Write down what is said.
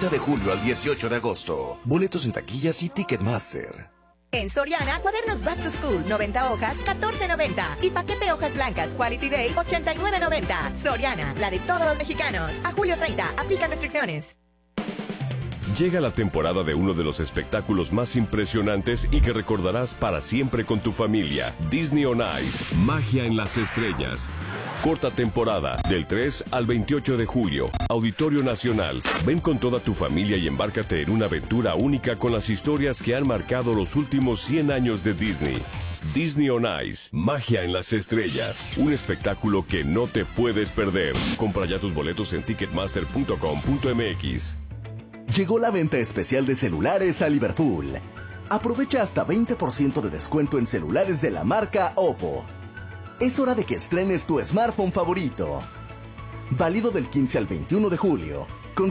30 de julio al 18 de agosto. Boletos en taquillas y Ticketmaster. En Soriana, cuadernos Back to School, 90 hojas, 14.90. Y paquete hojas blancas Quality Day, 89.90. Soriana, la de todos los mexicanos. A julio 30, aplican restricciones. Llega la temporada de uno de los espectáculos más impresionantes y que recordarás para siempre con tu familia. Disney on Ice, Magia en las Estrellas. Corta temporada, del 3 al 28 de julio. Auditorio Nacional. Ven con toda tu familia y embárcate en una aventura única con las historias que han marcado los últimos 100 años de Disney. Disney on Ice, Magia en las Estrellas. Un espectáculo que no te puedes perder. Compra ya tus boletos en ticketmaster.com.mx. Llegó la venta especial de celulares a Liverpool. Aprovecha hasta 20% de descuento en celulares de la marca Oppo. Es hora de que estrenes tu smartphone favorito. Válido del 15 al 21 de julio.